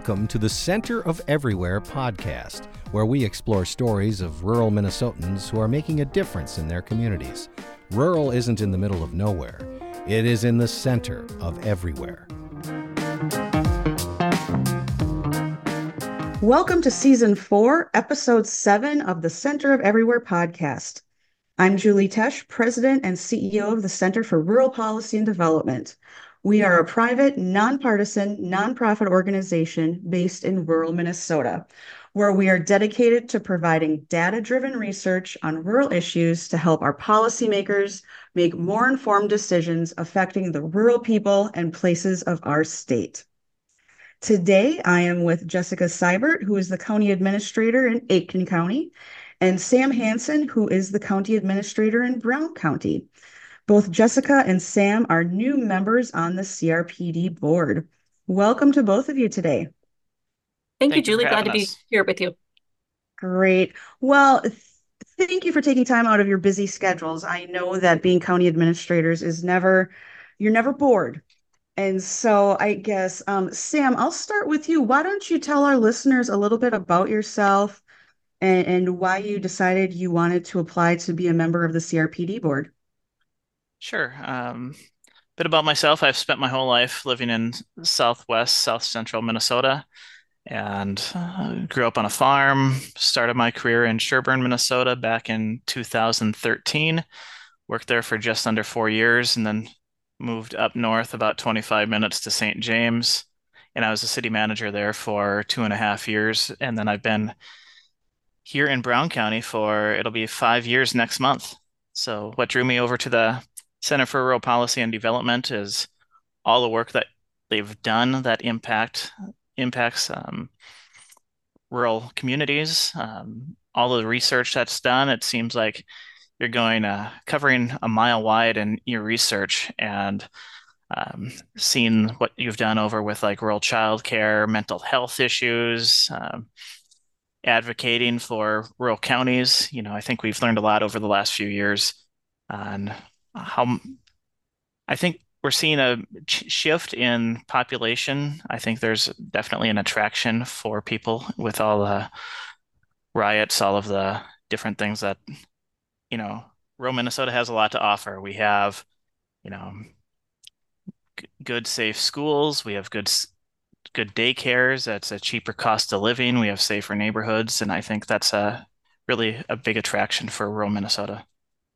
Welcome to the Center of Everywhere podcast, where we explore stories of rural Minnesotans who are making a difference in their communities. Rural isn't in the middle of nowhere. It is in the center of everywhere. Welcome to Season 4, Episode 7 of the Center of Everywhere podcast. I'm Julie Tesh, President and CEO of the Center for Rural Policy and Development. We are a private, nonpartisan, nonprofit organization based in rural Minnesota, where we are dedicated to providing data-driven research on rural issues to help our policymakers make more informed decisions affecting the rural people and places of our state. Today, I am with Jessica Seibert, who is the County Administrator in Aitkin County, and Sam Hansen, who is the County Administrator in Brown County. Both Jessica and Sam are new members on the CRPD board. Welcome to both of you today. Thank you, Julie. Glad to be here with you. Great. Well, thank you for taking time out of your busy schedules. I know that being county administrators you're never bored. And so I guess, Sam, I'll start with you. Why don't you tell our listeners a little bit about yourself and why you decided you wanted to apply to be a member of the CRPD board? Sure. Bit about myself. I've spent my whole life living in south central Minnesota, and grew up on a farm. Started my career in Sherburne, Minnesota back in 2013. Worked there for just under 4 years, and then moved up north about 25 minutes to St. James. And I was a city manager there for 2.5 years. And then I've been here in Brown County it'll be 5 years next month. So what drew me over to the Center for Rural Policy and Development is all the work that they've done that impacts rural communities. All of the research that's done, it seems like you're going covering a mile wide in your research, and seeing what you've done over with like rural childcare, mental health issues, advocating for rural counties. I think we've learned a lot over the last few years on how I think we're seeing a shift in population. I think there's definitely an attraction for people with all the riots, all of the different things that, rural Minnesota has a lot to offer. We have, good, safe schools. We have good daycares. That's a cheaper cost of living. We have safer neighborhoods. And I think that's really a big attraction for rural Minnesota.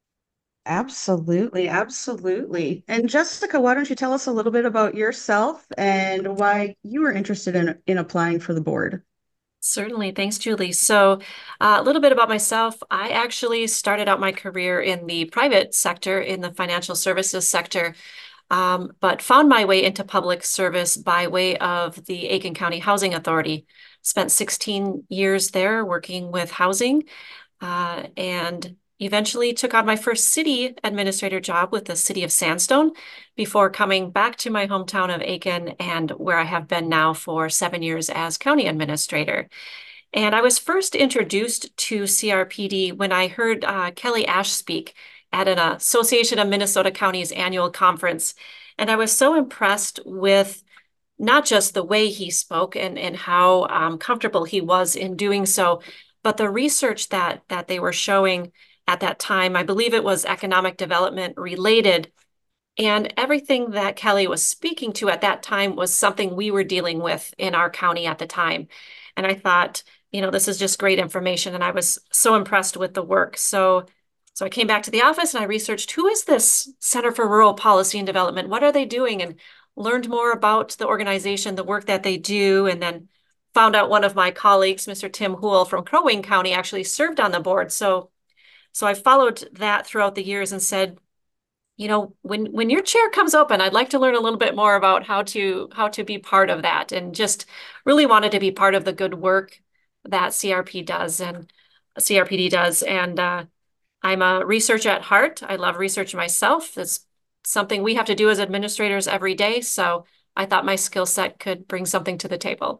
Absolutely, absolutely. And Jessica, why don't you tell us a little bit about yourself and why you were interested in applying for the board? Certainly. Thanks, Julie. So a little bit about myself. I actually started out my career in the private sector, in the financial services sector, but found my way into public service by way of the Aitkin County Housing Authority. Spent 16 years there working with housing, and eventually took on my first city administrator job with the city of Sandstone before coming back to my hometown of Aitkin, and where I have been now for 7 years as county administrator. And I was first introduced to CRPD when I heard Kelly Ash speak at an Association of Minnesota Counties annual conference. And I was so impressed with not just the way he spoke and how comfortable he was in doing so, but the research that they were showing at that time. I believe it was economic development related. And everything that Kelly was speaking to at that time was something we were dealing with in our county at the time. And I thought, this is just great information. And I was so impressed with the work. So I came back to the office and I researched, who is this Center for Rural Policy and Development? What are they doing? And learned more about the organization, the work that they do, and then found out one of my colleagues, Mr. Tim Houle from Crow Wing County, actually served on the board. So I followed that throughout the years and said, when your chair comes open, I'd like to learn a little bit more about how to be part of that, and just really wanted to be part of the good work that CRPD does. And I'm a researcher at heart. I love research myself. It's something we have to do as administrators every day. So I thought my skill set could bring something to the table.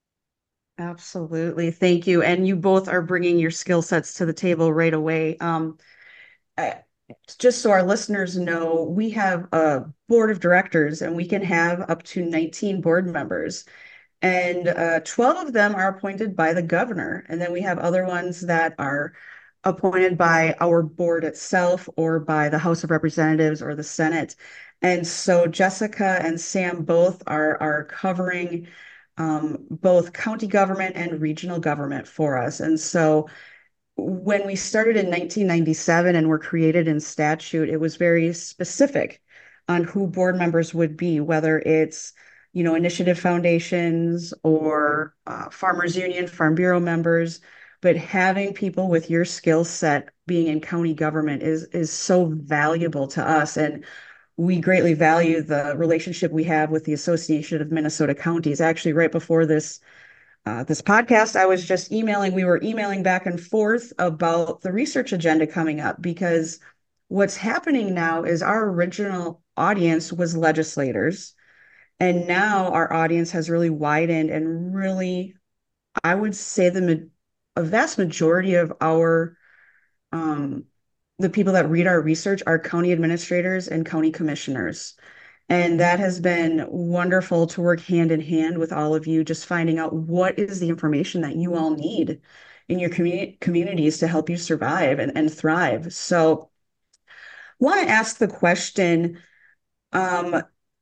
Absolutely. Thank you. And you both are bringing your skill sets to the table right away. Just so our listeners know, we have a board of directors and we can have up to 19 board members. And 12 of them are appointed by the governor. And then we have other ones that are appointed by our board itself or by the House of Representatives or the Senate. And so Jessica and Sam both are covering both county government and regional government for us. And so when we started in 1997 and were created in statute, it was very specific on who board members would be, whether it's, initiative foundations or Farmers Union, Farm Bureau members. But having people with your skill set being in county government is so valuable to us. And we greatly value the relationship we have with the Association of Minnesota Counties. Actually, right before this podcast, we were emailing back and forth about the research agenda coming up because what's happening now is our original audience was legislators. And now our audience has really widened and really, I would say a vast majority of the people that read our research are county administrators and county commissioners. And that has been wonderful to work hand in hand with all of you, just finding out what is the information that you all need in your communities to help you survive and thrive. So want to ask the question, um,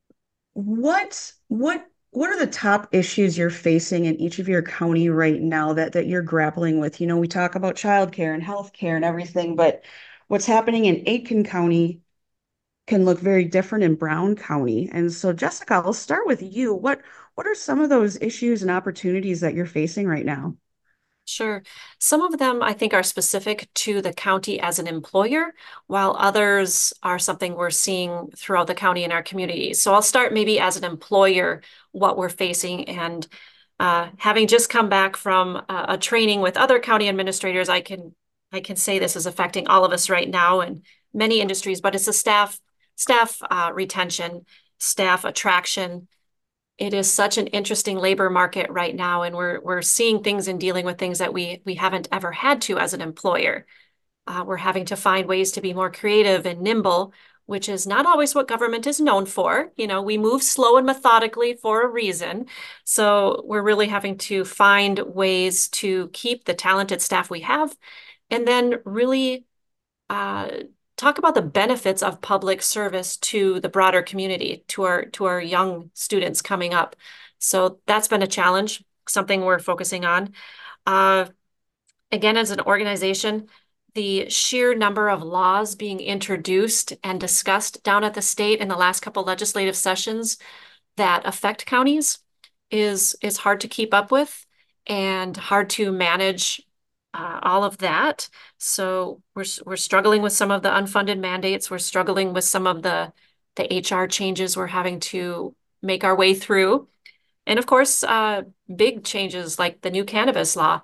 what are the top issues you're facing in each of your county right now that you're grappling with? We talk about childcare and healthcare and everything, but what's happening in Aitkin County can look very different in Brown County. And so, Jessica, I'll start with you. What are some of those issues and opportunities that you're facing right now? Sure. Some of them I think are specific to the county as an employer, while others are something we're seeing throughout the county in our community. So I'll start maybe as an employer, what we're facing. And having just come back from a training with other county administrators, I can say this is affecting all of us right now in many industries, but it's a staff retention, staff attraction. It is such an interesting labor market right now, and we're seeing things and dealing with things that we haven't ever had to as an employer. We're having to find ways to be more creative and nimble, which is not always what government is known for. We move slow and methodically for a reason. So we're really having to find ways to keep the talented staff we have, and then really talk about the benefits of public service to the broader community, to our young students coming up. So that's been a challenge, something we're focusing on. Again, as an organization, the sheer number of laws being introduced and discussed down at the state in the last couple legislative sessions that affect counties is hard to keep up with and hard to manage all of that. So we're struggling with some of the unfunded mandates. We're struggling with some of the HR changes we're having to make our way through. And of course, big changes like the new cannabis law.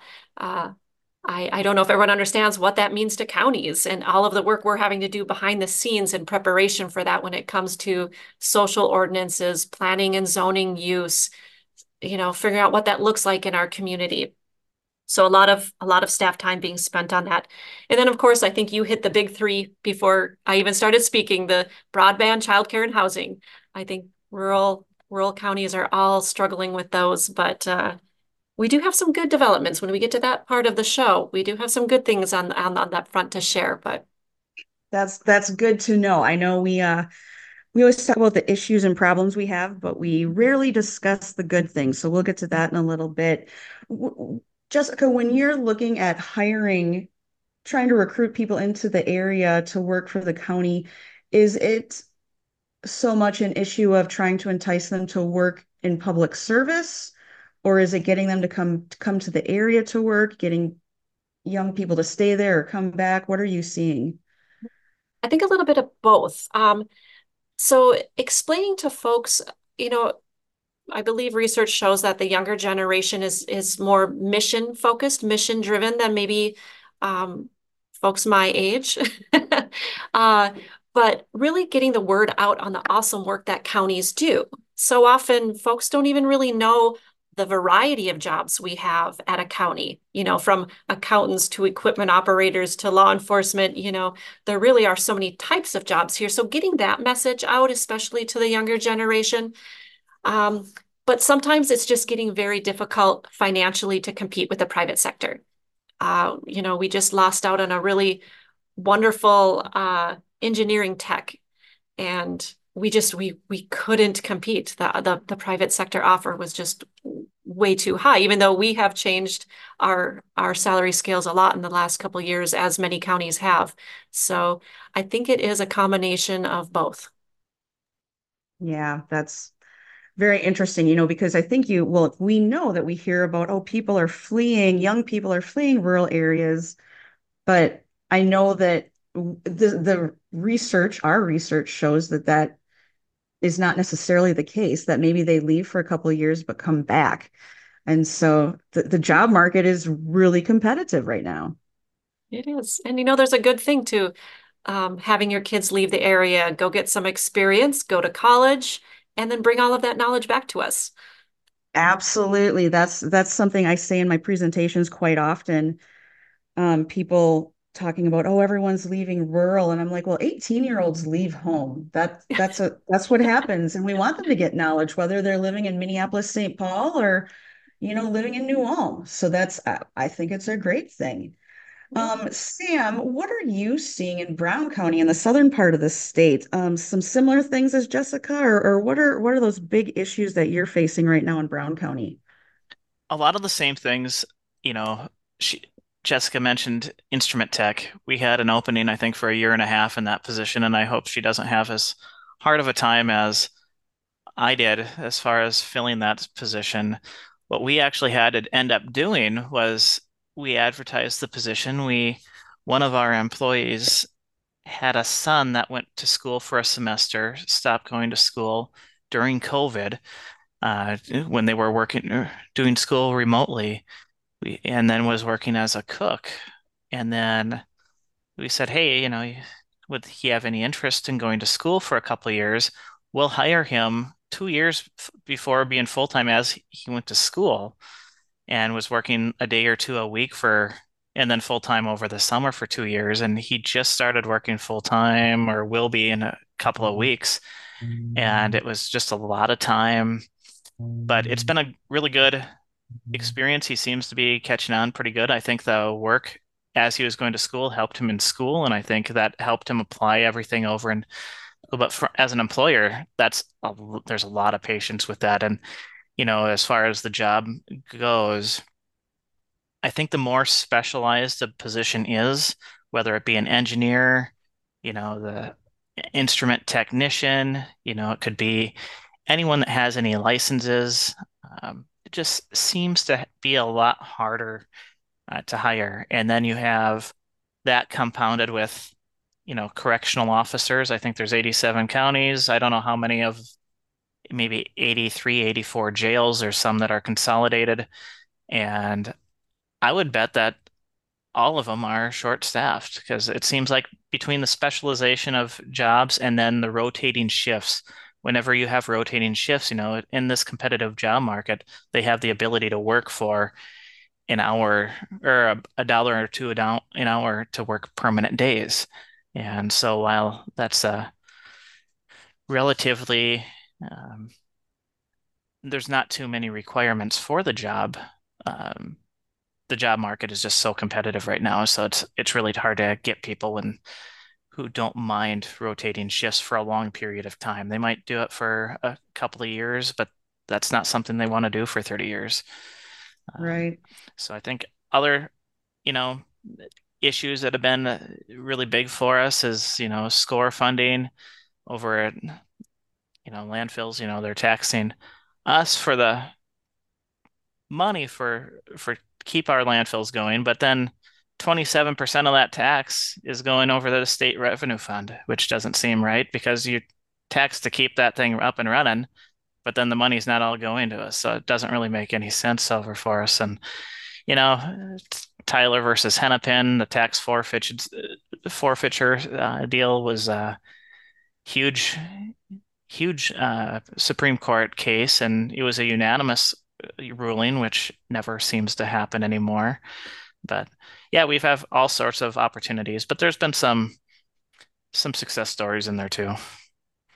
I don't know if everyone understands what that means to counties and all of the work we're having to do behind the scenes in preparation for that when it comes to social ordinances, planning and zoning use, figuring out what that looks like in our community. So a lot of staff time being spent on that. And then, of course, I think you hit the big three before I even started speaking, the broadband, childcare, and housing. I think rural counties are all struggling with those, but we do have some good developments. When we get to that part of the show, we do have some good things on that front to share. But that's good to know. I know we always talk about the issues and problems we have, but we rarely discuss the good things. So we'll get to that in a little bit. Jessica, when you're looking at hiring, trying to recruit people into the area to work for the county, is it so much an issue of trying to entice them to work in public service, or is it getting them to come to the area to work, getting young people to stay there or come back? What are you seeing? I think a little bit of both. So explaining to folks, I believe research shows that the younger generation is more mission focused, mission driven than maybe folks my age. But really getting the word out on the awesome work that counties do. So often folks don't even really know the variety of jobs we have at a county, from accountants to equipment operators to law enforcement, there really are so many types of jobs here. So getting that message out, especially to the younger generation. but sometimes it's just getting very difficult financially to compete with the private sector. We just lost out on a really wonderful engineering tech, and we couldn't compete. The private sector offer was just way too high, even though we have changed our salary scales a lot in the last couple of years, as many counties have. So I think it is a combination of both. Yeah, that's very interesting, because I think well, we know that we hear about, oh, young people are fleeing rural areas, but I know that our research shows that that is not necessarily the case, that maybe they leave for a couple of years but come back. And so the job market is really competitive right now. It is. And there's a good thing to having your kids leave the area, go get some experience, go to college, and then bring all of that knowledge back to us. Absolutely. That's something I say in my presentations quite often. People talking about, oh, everyone's leaving rural, and I'm like, well, 18-year-olds leave home. That's what happens, and we want them to get knowledge, whether they're living in Minneapolis, St. Paul, or living in New Ulm. So I think it's a great thing. Yeah. Sam, what are you seeing in Brown County in the southern part of the state? Some similar things as Jessica, or what are those big issues that you're facing right now in Brown County? A lot of the same things, you know, she, Jessica mentioned instrument tech. We had an opening, I think, for a year and a half in that position, and I hope she doesn't have as hard of a time as I did as far as filling that position. What we actually had to end up doing was we advertised the position. One of our employees had a son that went to school for a semester, stopped going to school during COVID, when they were doing school remotely, and then was working as a cook. And then we said, hey, would he have any interest in going to school for a couple of years? We'll hire him 2 years before being full-time as he went to school and was working a day or two a week and then full-time over the summer for 2 years. And he just started working full-time or will be in a couple of weeks. And it was just a lot of time, but it's been a really good experience. He seems to be catching on pretty good. I think the work as he was going to school helped him in school, and I think that helped him apply everything over. And as an employer, there's a lot of patience with that. And as far as the job goes, I think the more specialized a position is, whether it be an engineer, the instrument technician, it could be anyone that has any licenses. It just seems to be a lot harder to hire. And then you have that compounded with, correctional officers. I think there's 87 counties. I don't know how many of maybe 83, 84 jails or some that are consolidated. And I would bet that all of them are short-staffed because it seems like between the specialization of jobs and then the rotating shifts, whenever you have rotating shifts, in this competitive job market, they have the ability to work for an hour or a dollar or two an hour to work permanent days. And so while that's relatively, um, there's not too many requirements for the job market is just so competitive right now. So it's really hard to get people who don't mind rotating shifts for a long period of time. They might do it for a couple of years, but that's not something they want to do for 30 years. Right. So I think other, you know, issues that have been really big for us is, SCORE funding over at, landfills. They're taxing us for the money for keep our landfills going, but then 27% of that tax is going over to the state revenue fund, which doesn't seem right because you tax to keep that thing up and running, but then the money's not all going to us. So it doesn't really make any sense over for us. And, Tyler versus Hennepin, the tax forfeiture deal was a huge, huge Supreme Court case, and it was a unanimous ruling, which never seems to happen anymore. But yeah, we've have all sorts of opportunities, but there's been some success stories in there too.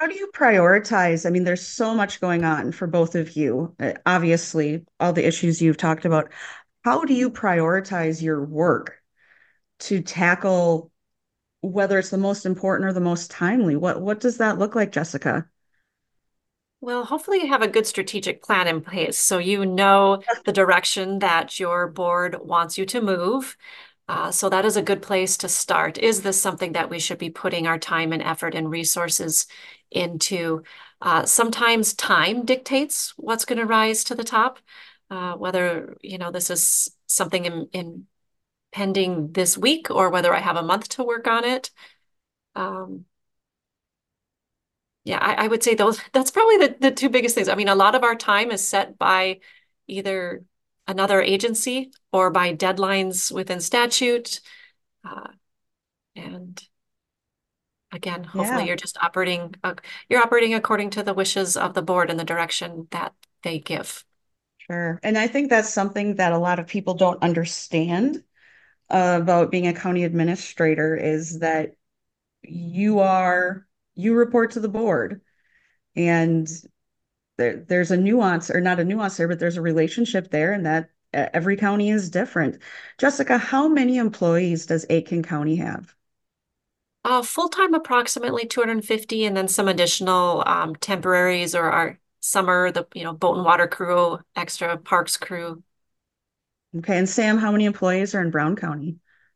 How do you prioritize? I mean, there's so much going on for both of you. Obviously, all the issues you've talked about. How do you prioritize your work to tackle whether it's the most important or the most timely? What does that look like, Jessica? Well, hopefully you have a good strategic plan in place so you know the direction that your board wants you to move. So that is a good place to start. Is this something that we should be putting our time and effort and resources into? Sometimes time dictates what's going to rise to the top, whether, this is something in pending this week or whether I have a month to work on it. Um, yeah, I would say that's probably the two biggest things. I mean, a lot of our time is set by either another agency or by deadlines within statute. Uh, and again, hopefully Yeah, you're operating according to the wishes of the board and the direction that they give. sure. And I think that's something that a lot of people don't understand about being a county administrator is that you are you report to the board, and there's a nuance, or not a nuance there, but there's a relationship there, and that every county is different. Jessica, how many employees does Aiken County have? Full-time approximately 250, and then some additional temporaries or our summer, boat and water crew, extra parks crew. Okay, and Sam, how many employees are in Brown County?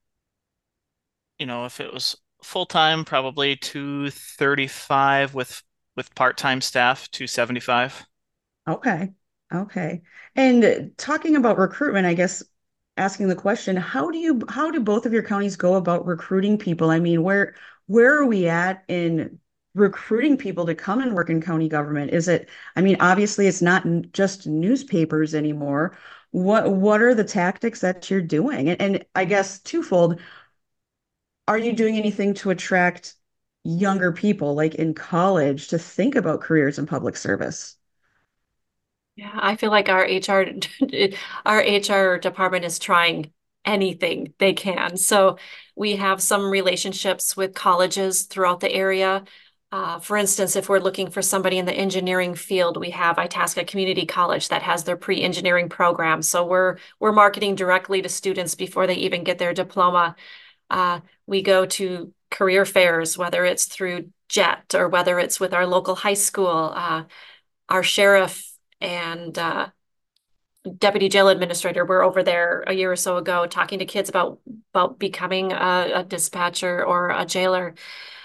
If it was full time, probably 235 with part-time staff, 275. Okay. Okay. And talking about recruitment, I guess asking the question, how do both of your counties go about recruiting people? I mean, where are we at in recruiting people to come and work in county government? I mean, obviously it's not just newspapers anymore. What are the tactics that you're doing? And I guess twofold, are you doing anything to attract younger people like in college to think about careers in public service? Yeah, I feel like our HR our HR department is trying anything they can. So we have some relationships with colleges throughout the area. For instance, if we're looking for somebody in the engineering field, we have Itasca Community College that has their pre-engineering program. So we're marketing directly to students before they even get their diploma. We go to career fairs, whether it's through JET or whether it's with our local high school. Our sheriff and deputy jail administrator were over there a year or so ago talking to kids about becoming a dispatcher or a jailer.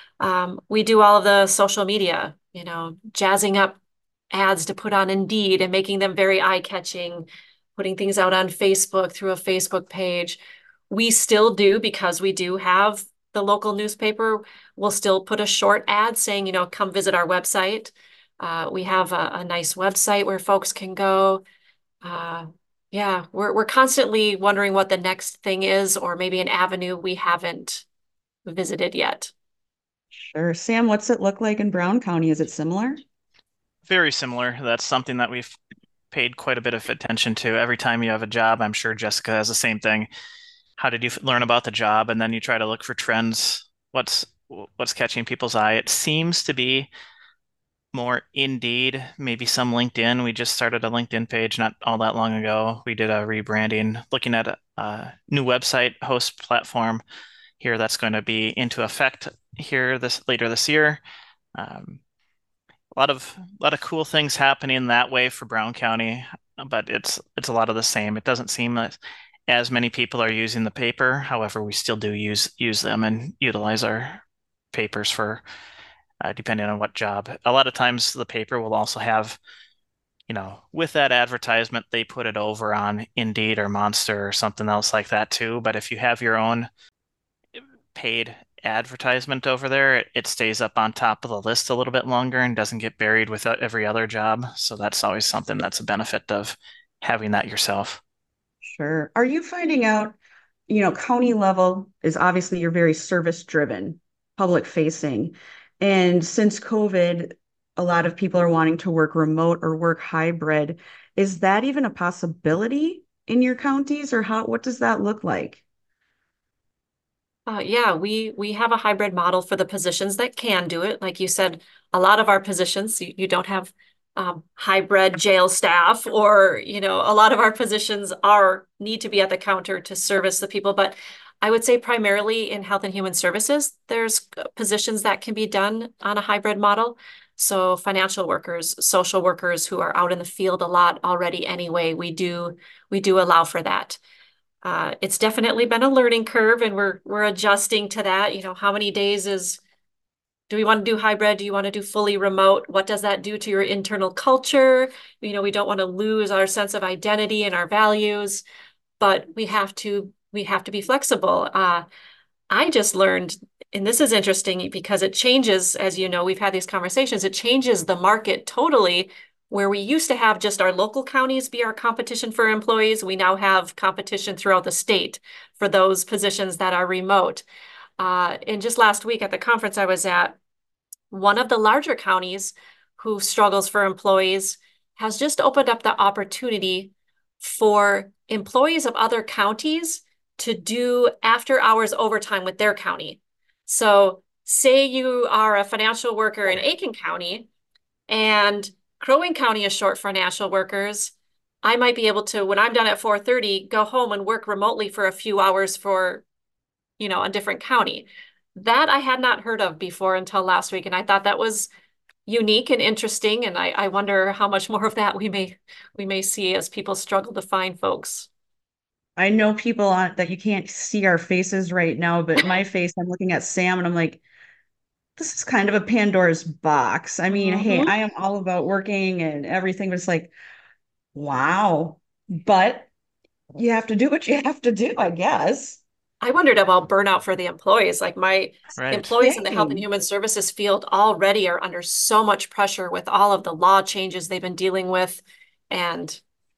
We do all of the social media, jazzing up ads to put on Indeed and making them very eye-catching, putting things out on Facebook through a Facebook page. We still do, because we do have the local newspaper, we'll still put a short ad saying, come visit our website. We have a nice website where folks can go. Uh, yeah, we're constantly wondering what the next thing is, or maybe an avenue we haven't visited yet. Sure. Sam, what's it look like in Brown County? Is it similar? Very similar. That's something that we've paid quite a bit of attention to. Every time you have a job, I'm sure Jessica has the same thing. How did you learn about the job? And then you try to look for trends. What's catching people's eye? It seems to be more Indeed, maybe some LinkedIn. We just started a LinkedIn page not all that long ago. We did a rebranding, looking at a new website host platform here that's going to be into effect here later this year. Um, a lot of cool things happening that way for Brown County, but it's a lot of the same. It doesn't seem as many people are using the paper. However, we still do use them and utilize our papers for depending on what job. A lot of times the paper will also have, with that advertisement, they put it over on Indeed or Monster or something else like that too. But if you have your own paid advertisement over there, it stays up on top of the list a little bit longer and doesn't get buried with every other job. So that's always something that's a benefit of having that yourself. Sure. Are you finding out, county level is obviously you're very service driven, public facing. And since COVID, a lot of people are wanting to work remote or work hybrid. Is that even a possibility in your counties, or what does that look like? Yeah, we have a hybrid model for the positions that can do it. Like you said, a lot of our positions, you don't have hybrid jail staff, or a lot of our positions are need to be at the counter to service the people. But I would say primarily in health and human services, there's positions that can be done on a hybrid model. So financial workers, social workers who are out in the field a lot already anyway, we do allow for that. It's definitely been a learning curve, and we're adjusting to that. How many days do we want to do hybrid? Do you want to do fully remote? What does that do to your internal culture? We don't want to lose our sense of identity and our values, but we have to be flexible. I just learned, and this is interesting because it changes, as you know, we've had these conversations, it changes the market totally. Where we used to have just our local counties be our competition for employees, we now have competition throughout the state for those positions that are remote. And just last week at the conference I was at, one of the larger counties who struggles for employees has just opened up the opportunity for employees of other counties to do after hours overtime with their county. So say you are a financial worker in Aiken County and Crow Wing County is short financial workers. I might be able to, when I'm done at 4:30, go home and work remotely for a few hours for, a different county. That I had not heard of before until last week, and I thought that was unique and interesting. And I wonder how much more of that we may see as people struggle to find folks. I know people on that you can't see our faces right now, but my face, I'm looking at Sam and I'm like, this is kind of a Pandora's box. I mean, hey, Mhm. I am all about working and everything, but it's like, wow. But you have to do what you have to do, I guess. I wondered about burnout for the employees. Like my Right. employees in the health and Kidding. human services field already are under so much pressure with all of the law changes they've been dealing with. And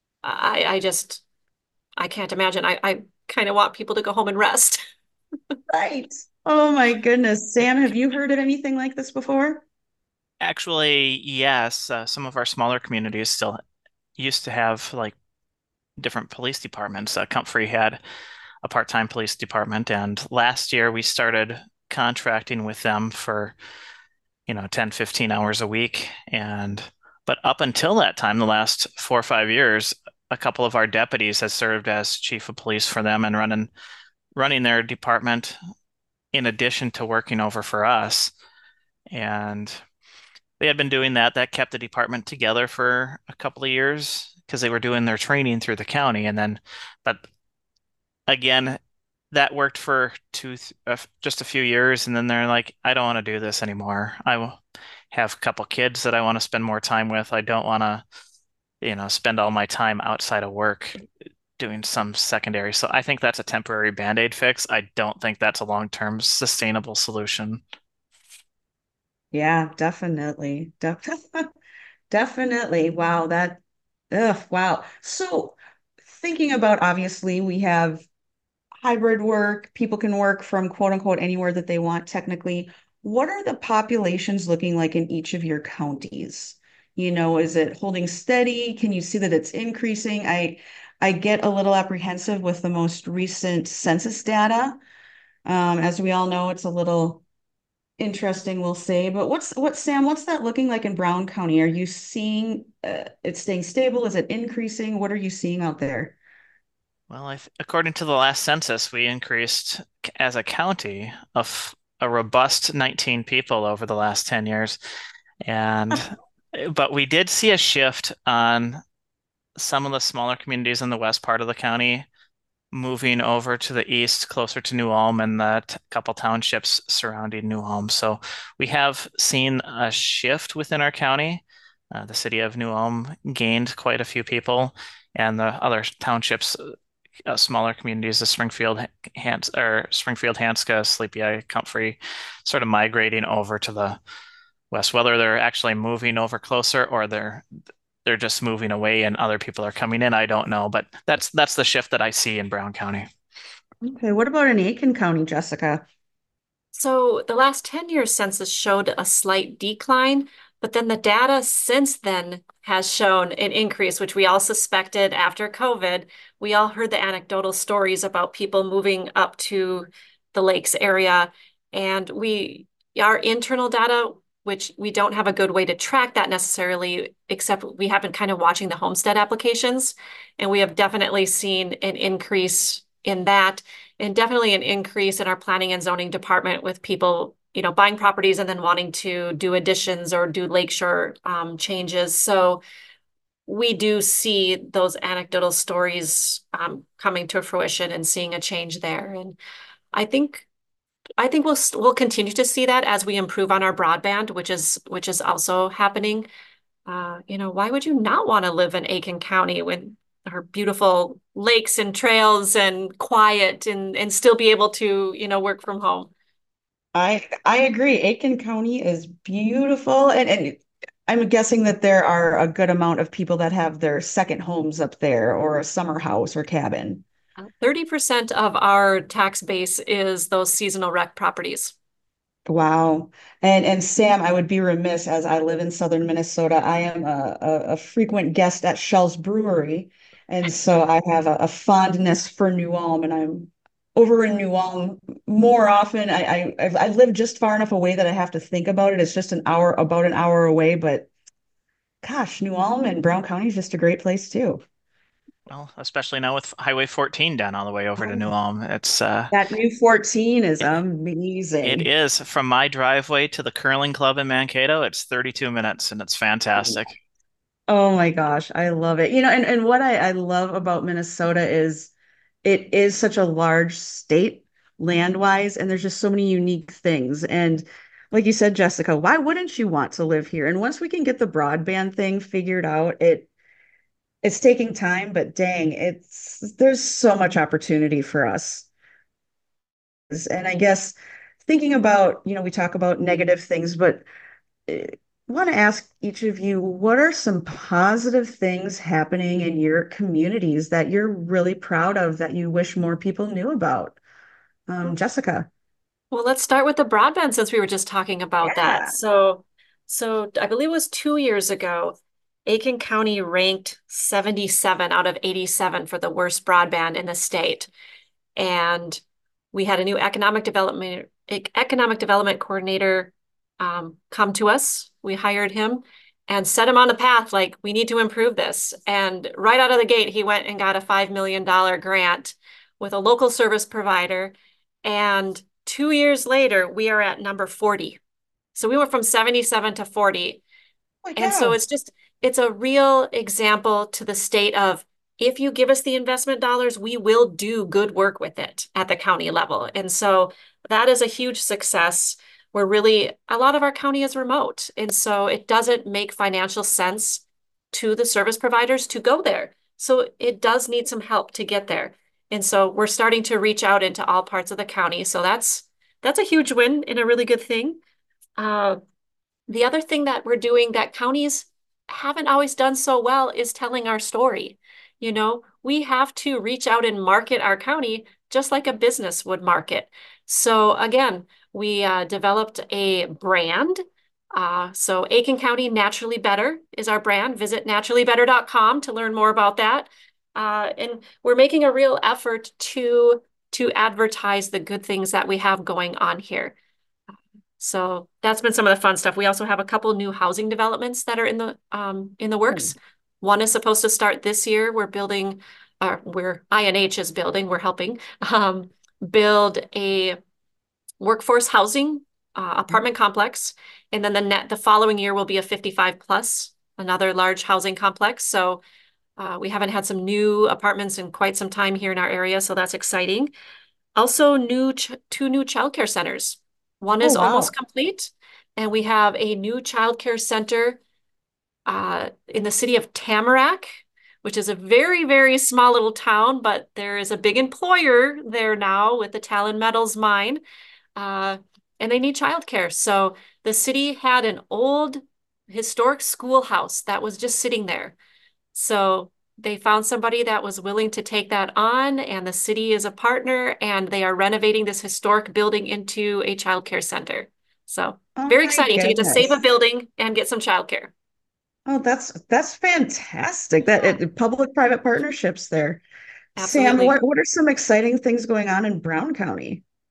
I can't imagine. I kind of want people to go home and rest. Right. Oh my goodness. Sam, have you heard of anything like this before? Actually, yes, some of our smaller communities still used to have like different police departments. Comfrey had a part-time police department, and last year we started contracting with them for 10, 15 hours a week. But up until that time, the last 4 or 5 years, a couple of our deputies has served as chief of police for them and running their department in addition to working over for us. And they had been doing that. That kept the department together for a couple of years because they were doing their training through the county. But again, that worked for just a few years, and then they're like, I don't want to do this anymore. Have a couple kids that I want to spend more time with. I don't want to, spend all my time outside of work doing some secondary. So I think that's a temporary Band-Aid fix. I don't think that's a long-term sustainable solution. Yeah, definitely. Definitely. Wow, wow. So thinking about obviously we have hybrid work, people can work from quote unquote anywhere that they want technically. What are the populations looking like in each of your counties? Is it holding steady? Can you see that it's increasing? I get a little apprehensive with the most recent census data. As we all know, it's a little interesting, we'll say. But Sam, what's that looking like in Brown County? Are you seeing it staying stable? Is it increasing? What are you seeing out there? Well, according to the last census, we increased as a county a robust 19 people over the last 10 years. And but we did see a shift on some of the smaller communities in the west part of the county moving over to the east, closer to New Ulm and the couple townships surrounding New Ulm. So we have seen a shift within our county. The city of New Ulm gained quite a few people, and the other townships, smaller communities of Springfield, Hanska, Sleepy Eye, Comfrey, sort of migrating over to the west. Whether they're actually moving over closer or they're just moving away and other people are coming in, I don't know. But that's the shift that I see in Brown County. Okay, what about in Aiken County, Jessica? So the last 10 years census showed a slight decline, but then the data since then has shown an increase, which we all suspected after COVID. We all heard the anecdotal stories about people moving up to the lakes area. And our internal data, which we don't have a good way to track that necessarily, except we have been kind of watching the homestead applications. And we have definitely seen an increase in that, and definitely an increase in our planning and zoning department with people, buying properties and then wanting to do additions or do lakeshore changes. So we do see those anecdotal stories coming to fruition and seeing a change there. And I think we'll continue to see that as we improve on our broadband, which is also happening. Why would you not want to live in Aiken County when our beautiful lakes and trails and quiet and still be able to, work from home? I agree. Aiken County is beautiful, and I'm guessing that there are a good amount of people that have their second homes up there or a summer house or cabin. 30% of our tax base is those seasonal rec properties. Wow. And Sam, I would be remiss as I live in southern Minnesota. I am a frequent guest at Shell's Brewery. And so I have a fondness for New Ulm, and I'm over in New Ulm more often. I live just far enough away that I have to think about it. It's just about an hour away, but gosh, New Ulm and Brown County is just a great place too. Well, especially now with Highway 14 down all the way over to New Oh, Ulm. that new 14 is It, it amazing. is from my driveway to the curling club in Mankato. It's 32 minutes and it's fantastic. Oh my gosh, I love it. And what I love about Minnesota is it is such a large state land-wise, and there's just so many unique things. And like you said, Jessica, why wouldn't you want to live here? And once we can get the broadband thing figured out, it's taking time, but dang, there's so much opportunity for us. And I guess thinking about, we talk about negative things, but I want to ask each of you, what are some positive things happening in your communities that you're really proud of that you wish more people knew about? Jessica. Well, let's start with the broadband since we were just talking about that. Yeah. So I believe it was 2 years ago, Aiken County ranked 77 out of 87 for the worst broadband in the state. And we had a new economic development coordinator come to us. We hired him and set him on the path like we need to improve this. And right out of the gate, he went and got a $5 million grant with a local service provider. And 2 years later, we are at number 40. So we went from 77 to 40. Holy And so cow. it's a real example to the state of, if you give us the investment dollars, we will do good work with it at the county level. And so that is a huge success. A lot of our county is remote. And so it doesn't make financial sense to the service providers to go there. So it does need some help to get there. And so we're starting to reach out into all parts of the county. So that's a huge win and a really good thing. Uh, the other thing that we're doing that counties haven't always done so well is telling our story. We have to reach out and market our county just like a business would market. So again, we developed a brand. So Aiken County Naturally Better is our brand. Visit naturallybetter.com to learn more about that. And we're making a real effort to advertise the good things that we have going on here. So that's been some of the fun stuff. We also have a couple new housing developments that are in the works. One is supposed to start this year. INH is building, we're helping build a workforce housing apartment complex. And then the following year will be a 55 plus, another large housing complex. So we haven't had some new apartments in quite some time here in our area. So that's exciting. Also, two new childcare centers. One Oh, is wow. almost complete, and we have a new childcare center in the city of Tamarack, which is a very, very small little town, but there is a big employer there now with the Talon Metals mine, uh, and they need childcare. So the city had an old historic schoolhouse that was just sitting there. So they found somebody that was willing to take that on, and the city is a partner, and they are renovating this historic building into a childcare center. So Oh very my exciting to get to save a goodness. building and get some childcare. Oh, that's fantastic. Yeah, Public-private partnerships there. Sam, absolutely. what are some exciting things going on in Brown County?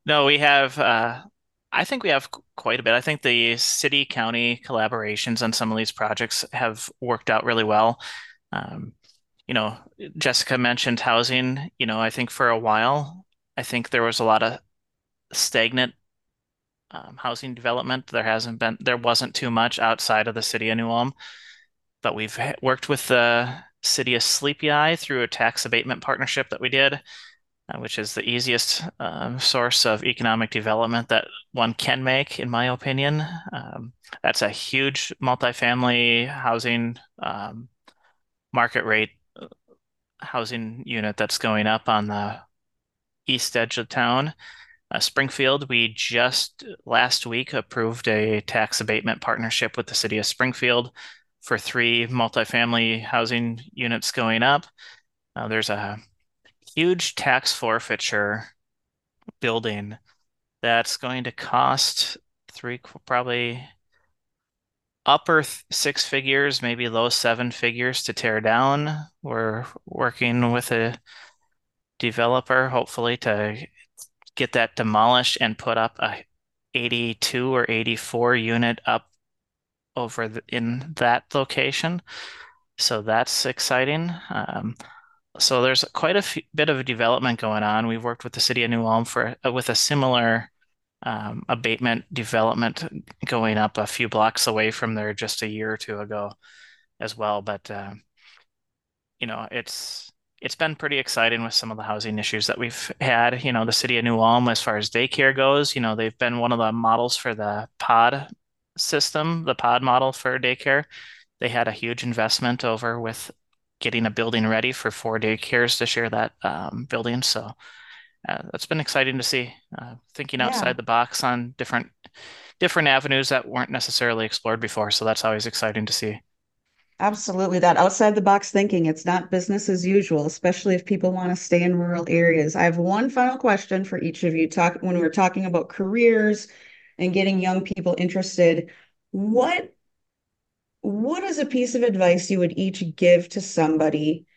No, we have, I think we have quite a bit. I think the city county collaborations on some of these projects have worked out really well. Um, you know, Jessica mentioned housing. I think for a while, I think there was a lot of stagnant housing development. There wasn't too much outside of the city of New Ulm, but we've worked with the city of Sleepy Eye through a tax abatement partnership that we did, which is the easiest source of economic development that one can make, in my opinion. That's a huge multifamily housing market rate housing unit that's going up on the east edge of town. Springfield, we just last week approved a tax abatement partnership with the city of Springfield for three multifamily housing units going up. There's a huge tax forfeiture building that's going to cost probably upper six figures, maybe low seven figures to tear down. We're working with a developer, hopefully, to get that demolished and put up a 82 or 84 unit up in that location. So that's exciting. So there's quite a bit of development going on. We've worked with the city of New Ulm with a similar abatement development going up a few blocks away from there just a year or two ago as well. But it's been pretty exciting with some of the housing issues that we've had. The city of New Ulm, as far as daycare goes, they've been one of the models for the pod system, the pod model for daycare. They had a huge investment over with getting a building ready for 4 daycares to share that building. So that's been exciting to see. Thinking Yeah, outside the box on different avenues that weren't necessarily explored before. So that's always exciting to see. absolutely. That outside the box thinking, it's not business as usual, especially if people want to stay in rural areas. I have one final question for each of you. When we're talking about careers and getting young people interested, what what is a piece of advice you would each give to somebody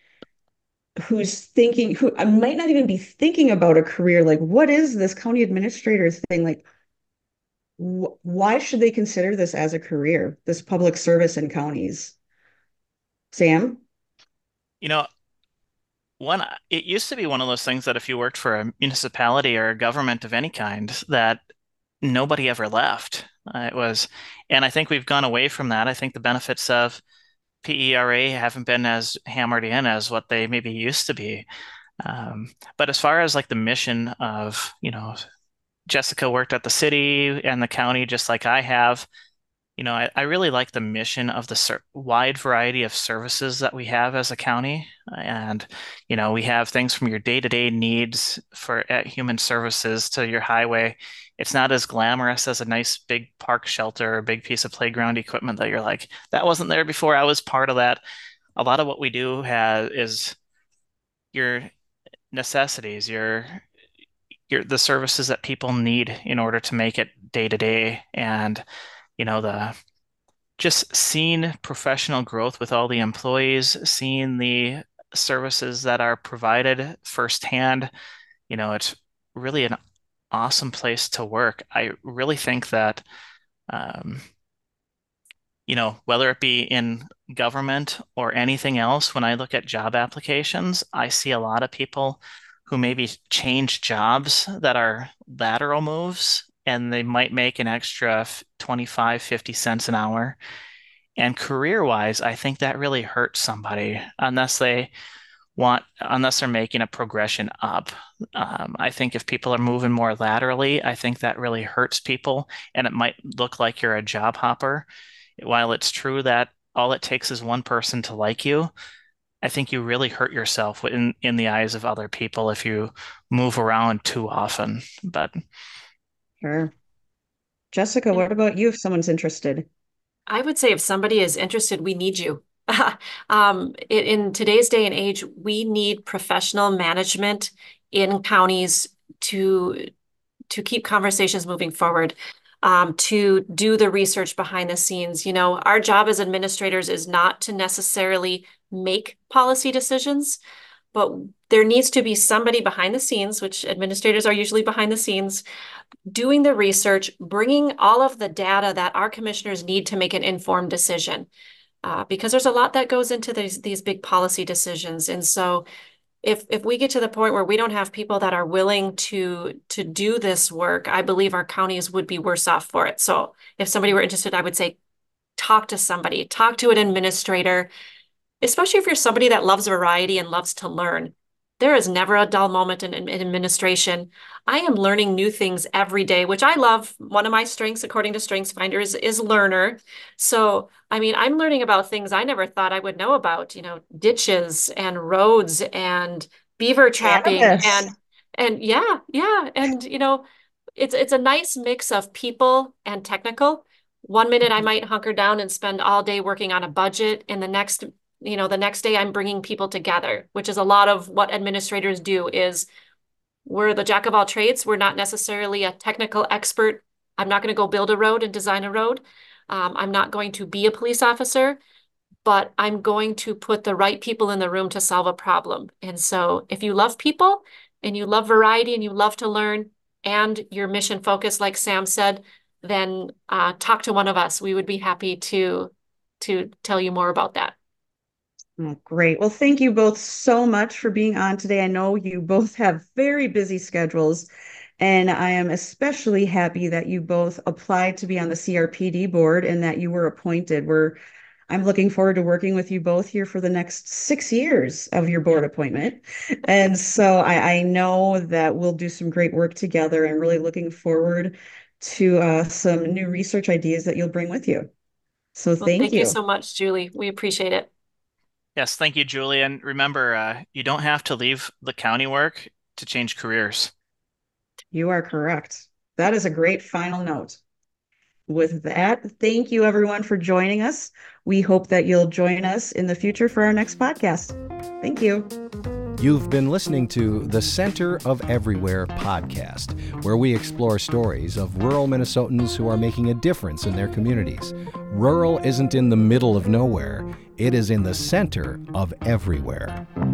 who might not even be thinking about a career? Like, what is this county administrator thing? Like, why should they consider this as a career, this public service in counties? Sam? You know, it used to be one of those things that if you worked for a municipality or a government of any kind, that nobody ever left. And I think we've gone away from that. I think the benefits of PERA haven't been as hammered in as what they maybe used to be. But as far as like the mission of, Jessica worked at the city and the county just like I have. I really like the mission of the wide variety of services that we have as a county. And, we have things from your day-to-day needs for at human services to your highway. It's not as glamorous as a nice big park shelter or a big piece of playground equipment that you're like, that wasn't there before I was part of that. A lot of what we do is your necessities, the services that people need in order to make it day to day. And, the just seeing professional growth with all the employees, seeing the services that are provided firsthand, it's really an awesome place to work. I really think that, um, whether it be in government or anything else, when I look at job applications, I see a lot of people who maybe change jobs that are lateral moves and they might make an extra 25, 50 cents an hour. And career-wise, I think that really hurts somebody unless they're making a progression up. I think if people are moving more laterally, I think that really hurts people, and it might look like you're a job hopper. While it's true that all it takes is one person to like you, I think you really hurt yourself in the eyes of other people if you move around too often. But Sure. Jessica, what about you if someone's interested? I would say if somebody is interested, we need you. In today's day and age, we need professional management in counties to keep conversations moving forward, to do the research behind the scenes. Our job as administrators is not to necessarily make policy decisions, but there needs to be somebody behind the scenes, which administrators are usually behind the scenes, doing the research, bringing all of the data that our commissioners need to make an informed decision. Because there's a lot that goes into these big policy decisions. And so if we get to the point where we don't have people that are willing to do this work, I believe our counties would be worse off for it. So if somebody were interested, I would say talk to somebody, talk to an administrator, especially if you're somebody that loves variety and loves to learn. There is never a dull moment in administration. I am learning new things every day, which I love. One of my strengths, according to StrengthsFinder, is learner. So, I mean, I'm learning about things I never thought I would know about, ditches and roads and beaver trapping Cannabis. and yeah. And, it's a nice mix of people and technical. One minute I might hunker down and spend all day working on a budget, and the next day I'm bringing people together, which is a lot of what administrators do. Is we're the jack of all trades. We're not necessarily a technical expert. I'm not going to go build a road and design a road. I'm not going to be a police officer, but I'm going to put the right people in the room to solve a problem. And so if you love people and you love variety and you love to learn and you're mission focused, like Sam said, then talk to one of us. We would be happy to tell you more about that. Oh, great. Well, thank you both so much for being on today. I know you both have very busy schedules, and I am especially happy that you both applied to be on the CRPD board and that you were appointed. I'm looking forward to working with you both here for the next 6 years of your board appointment. And so I know that we'll do some great work together, and really looking forward to some new research ideas that you'll bring with you. So Well, thank thank you you. so much, Julie. We appreciate it. Yes, thank you, Julie. And remember, you don't have to leave the county work to change careers. You are correct. That is a great final note. With that, thank you everyone for joining us. We hope that you'll join us in the future for our next podcast. Thank you. You've been listening to the Center of Everywhere podcast, where we explore stories of rural Minnesotans who are making a difference in their communities. Rural isn't in the middle of nowhere. It is in the center of everywhere.